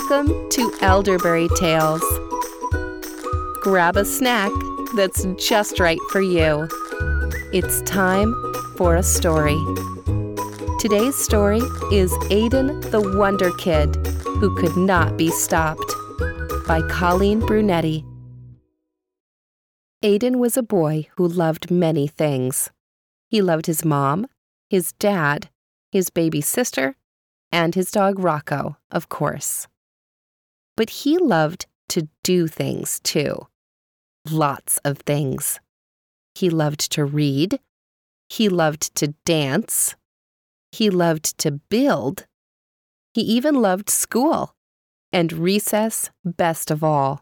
Welcome to Elderberry Tales. Grab a snack that's just right for you. It's time for a story. Today's story is Aiden the Wonder Kid Who Could Not Be Stopped by Colleen Brunetti. Aiden was a boy who loved many things. He loved his mom, his dad, his baby sister, and his dog Rocco, of course. But he loved to do things too. Lots of things. He loved to read. He loved to dance. He loved to build. He even loved school, and recess best of all.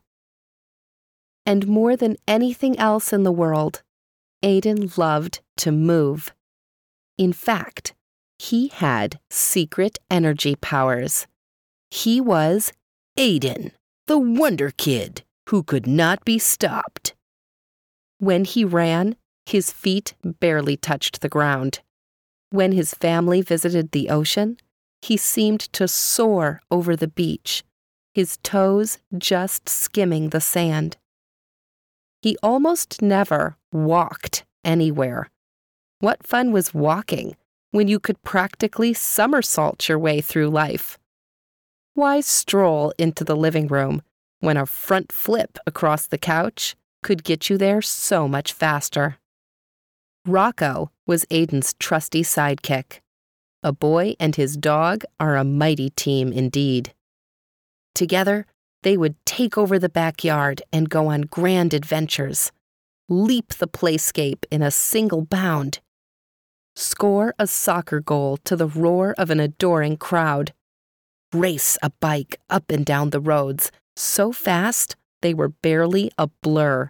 And more than anything else in the world, Aiden loved to move. In fact, he had secret energy powers. He was Aiden, the Wonder Kid Who Could Not Be Stopped. When he ran, his feet barely touched the ground. When his family visited the ocean, he seemed to soar over the beach, his toes just skimming the sand. He almost never walked anywhere. What fun was walking when you could practically somersault your way through life? Why stroll into the living room when a front flip across the couch could get you there so much faster? Rocco was Aiden's trusty sidekick. A boy and his dog are a mighty team indeed. Together, they would take over the backyard and go on grand adventures, leap the playscape in a single bound, score a soccer goal to the roar of an adoring crowd, race a bike up and down the roads so fast they were barely a blur.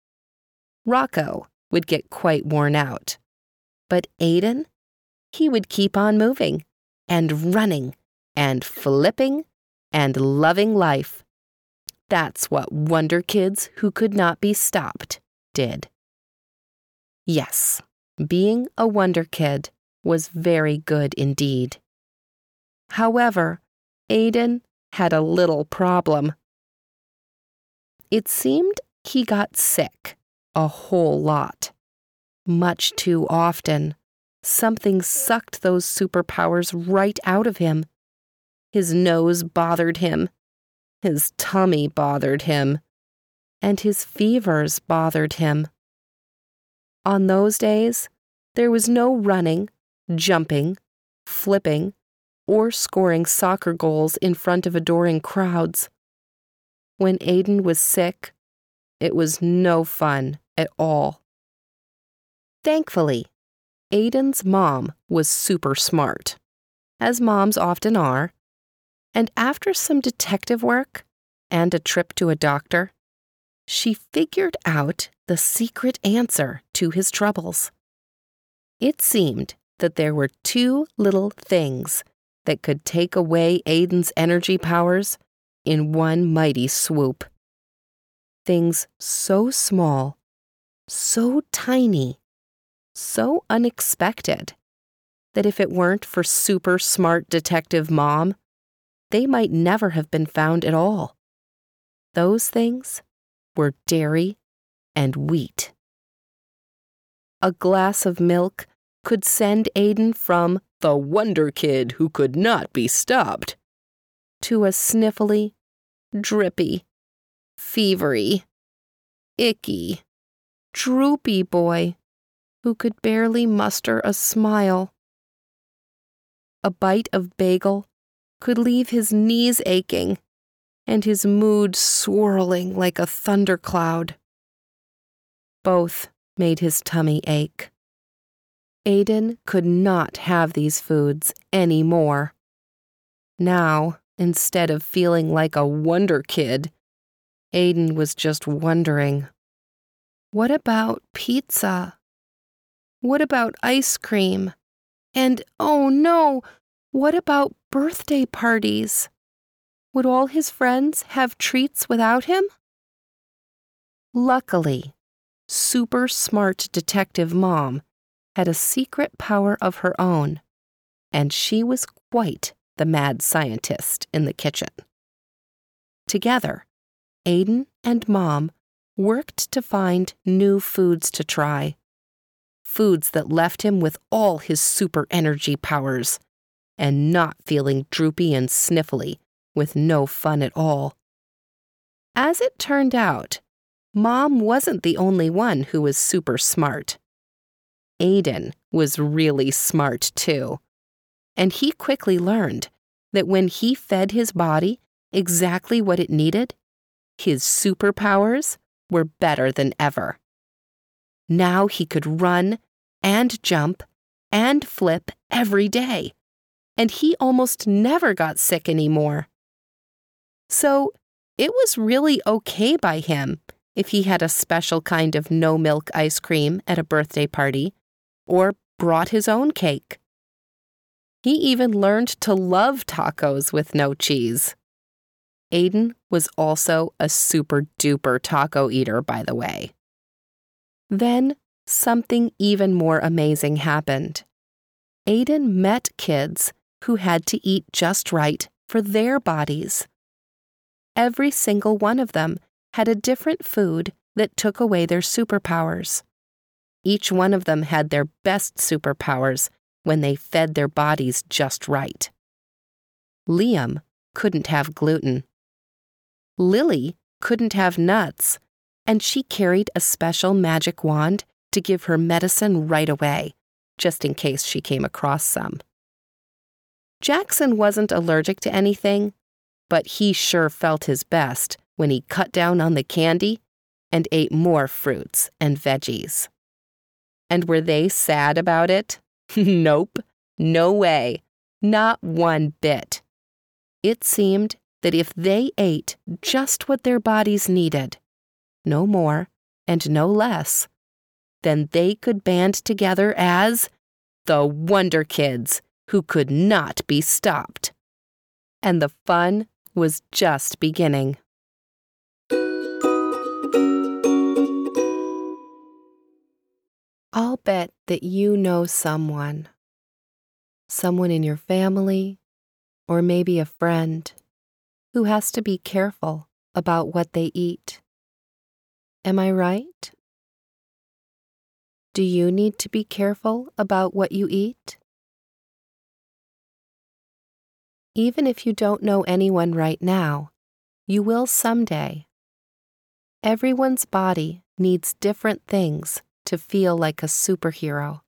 Rocco would get quite worn out, but Aiden, he would keep on moving and running and flipping and loving life. That's what Wonder Kids Who Could Not Be Stopped did. Yes, being a Wonder Kid was very good indeed. However, Aiden had a little problem. It seemed he got sick a whole lot. Much too often, something sucked those superpowers right out of him. His nose bothered him. His tummy bothered him, and his fevers bothered him. On those days, there was no running, jumping, flipping, or scoring soccer goals in front of adoring crowds. When Aiden was sick, it was no fun at all. Thankfully, Aiden's mom was super smart, as moms often are, and after some detective work and a trip to a doctor, she figured out the secret answer to his troubles. It seemed that there were two little things that could take away Aiden's energy powers in one mighty swoop. Things so small, so tiny, so unexpected, that if it weren't for super smart detective mom, they might never have been found at all. Those things were dairy and wheat. A glass of milk could send Aiden from the Wonder Kid Who Could Not Be Stopped to a sniffly, drippy, fevery, icky, droopy boy who could barely muster a smile. A bite of bagel could leave his knees aching and his mood swirling like a thundercloud. Both made his tummy ache. Aiden could not have these foods anymore. Now, instead of feeling like a wonder kid, Aiden was just wondering, what about pizza? What about ice cream? And oh no, what about birthday parties? Would all his friends have treats without him? Luckily, super smart detective mom had a secret power of her own, and she was quite the mad scientist in the kitchen. Together, Aiden and Mom worked to find new foods to try. Foods that left him with all his super energy powers and not feeling droopy and sniffly with no fun at all. As it turned out, Mom wasn't the only one who was super smart. Aiden was really smart too, and he quickly learned that when he fed his body exactly what it needed, his superpowers were better than ever. Now he could run and jump and flip every day, and he almost never got sick anymore. So it was really okay by him if he had a special kind of no-milk ice cream at a birthday party or brought his own cake. He even learned to love tacos with no cheese. Aiden was also a super-duper taco eater, by the way. Then something even more amazing happened. Aiden met kids who had to eat just right for their bodies. Every single one of them had a different food that took away their superpowers. Each one of them had their best superpowers when they fed their bodies just right. Liam couldn't have gluten. Lily couldn't have nuts, and she carried a special magic wand to give her medicine right away, just in case she came across some. Jackson wasn't allergic to anything, but he sure felt his best when he cut down on the candy and ate more fruits and veggies. And were they sad about it? Nope, no way, not one bit. It seemed that if they ate just what their bodies needed, no more and no less, then they could band together as the Wonder Kids who could not be stopped. And the fun was just beginning. I'll bet that you know someone in your family, or maybe a friend, who has to be careful about what they eat. Am I right? Do you need to be careful about what you eat? Even if you don't know anyone right now, you will someday. Everyone's body needs different things to feel like a superhero.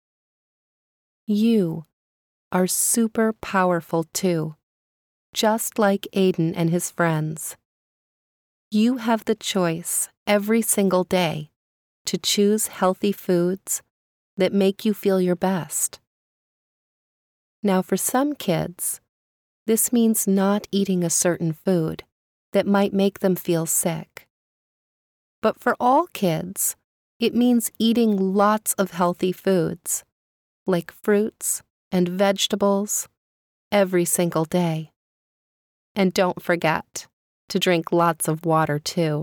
You are super powerful too, just like Aiden and his friends. You have the choice every single day to choose healthy foods that make you feel your best. Now, for some kids, this means not eating a certain food that might make them feel sick. But for all kids, it means eating lots of healthy foods, like fruits and vegetables, every single day. And don't forget to drink lots of water too.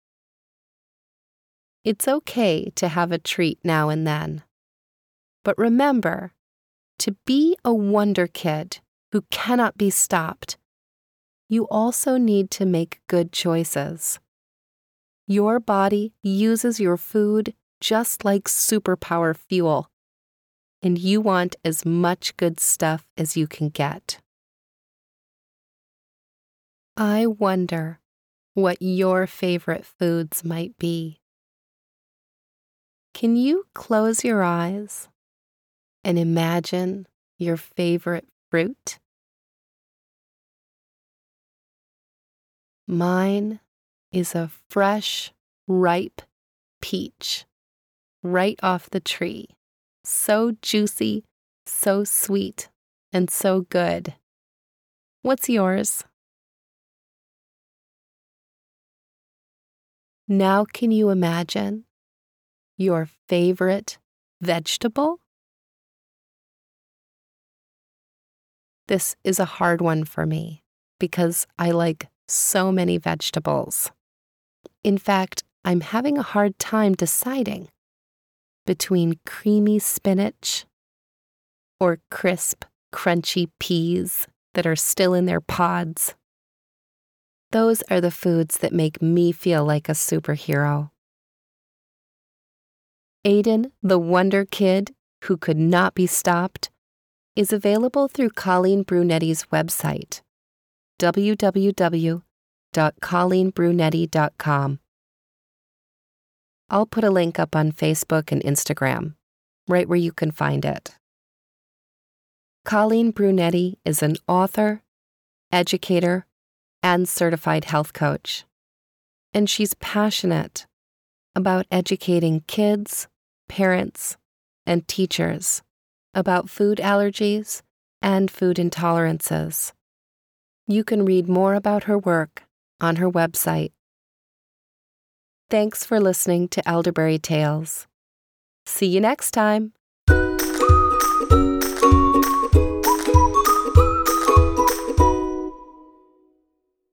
It's okay to have a treat now and then. But remember, to be a wonder kid who cannot be stopped, you also need to make good choices. Your body uses your food just like superpower fuel, and you want as much good stuff as you can get. I wonder what your favorite foods might be. Can you close your eyes and imagine your favorite fruit? Mine is a fresh, ripe peach, right off the tree. So juicy, so sweet, and so good. What's yours? Now can you imagine your favorite vegetable? This is a hard one for me because I like so many vegetables. In fact, I'm having a hard time deciding between creamy spinach or crisp, crunchy peas that are still in their pods. those are the foods that make me feel like a superhero. Aiden, the Wonder Kid who could not be stopped, is available through Colleen Brunetti's website, www.colleenbrunetti.com. I'll put a link up on Facebook and Instagram, right where you can find it. Colleen Brunetti is an author, educator, and certified health coach, and she's passionate about educating kids, parents, and teachers about food allergies and food intolerances. You can read more about her work on her website. Thanks for listening to Elderberry Tales. See you next time.